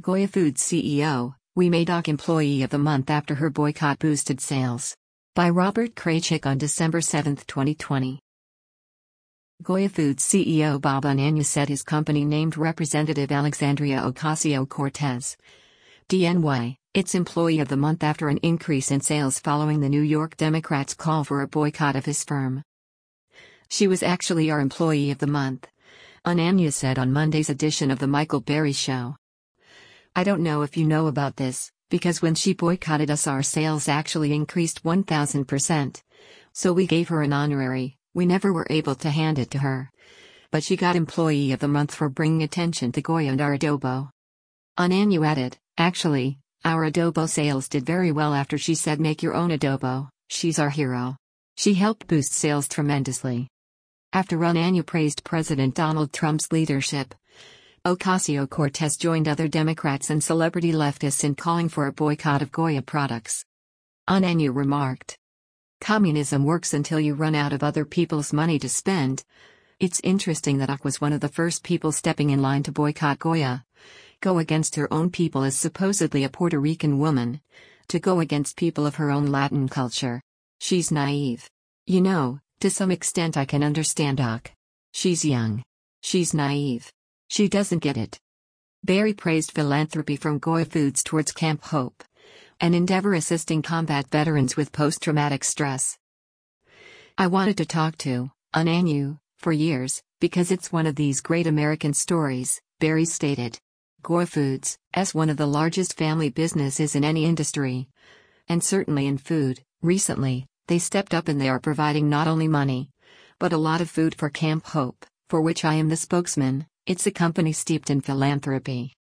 Goya Foods CEO, we made OC Employee of the Month after her boycott boosted sales. By Robert Kraychik on December 7, 2020. Goya Foods CEO Bob Anania said his company named Representative Alexandria Ocasio-Cortez, DNY, its Employee of the Month after an increase in sales following the New York Democrats' call for a boycott of his firm. She was actually our Employee of the Month, Anania said on Monday's edition of The Michael Berry Show. I don't know if you know about this, because when she boycotted us our sales actually increased 1,000%. So we gave her an honorary, we never were able to hand it to her. But she got Employee of the Month for bringing attention to Goya and our adobo. Anania added, actually, our adobo sales did very well after she said make your own adobo, she's our hero. She helped boost sales tremendously. After Anania praised President Donald Trump's leadership, Ocasio-Cortez joined other Democrats and celebrity leftists in calling for a boycott of Goya products. Anania remarked, "Communism works until you run out of other people's money to spend. It's interesting that OC was one of the first people stepping in line to boycott Goya. Go against her own people as supposedly a Puerto Rican woman. To go against people of her own Latin culture. She's naive. You know, to some extent I can understand OC. She's young. She's naive. She doesn't get it." Berry praised philanthropy from Goya Foods towards Camp Hope, an endeavor assisting combat veterans with post-traumatic stress. "I wanted to talk to Anania for years, because it's one of these great American stories," Berry stated. Goya Foods, as one of the largest family businesses in any industry, and certainly in food, recently, they stepped up and they are providing not only money, but a lot of food for Camp Hope, for which I am the spokesman. It's a company steeped in philanthropy.